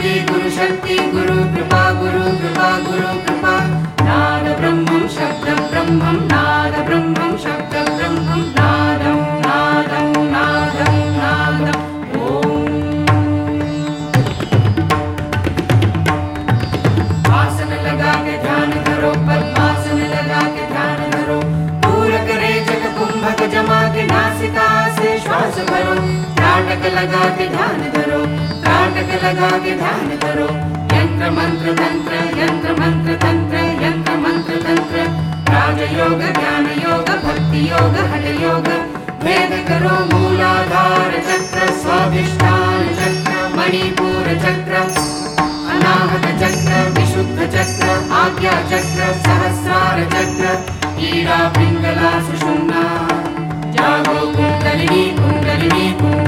शक्ति गुरु कृपा नाद ब्रह्मं शब्द ब्रह्मं नाद ब्रह्मं शब्द ब्रह्मं नादं नादं नादं नादं आसन लगा के ध्यान करो पद्मासन लगा के ध्यान करो पूरक रेचक कुंभक जमा के नासिका से श्वास भरो त्राटक लगा के ध्यान करो त्राटक लगा के ध्यान करो यंत्र मंत्र तंत्र यंत्र मंत्र तंत्र यंत्र मंत्र तंत्र राजयोग ज्ञान योग भक्ति योग हठ योग भेद करो मूलाधार चक्र स्वाधिष्ठान चक्र मणिपुर चक्र अनाहत चक्र विशुद्ध चक्र आज्ञा चक्र सहस्रार चक्र ईड़ा पिंगला सुषुम्ना जागो कुंडलिनी कुंडलिनी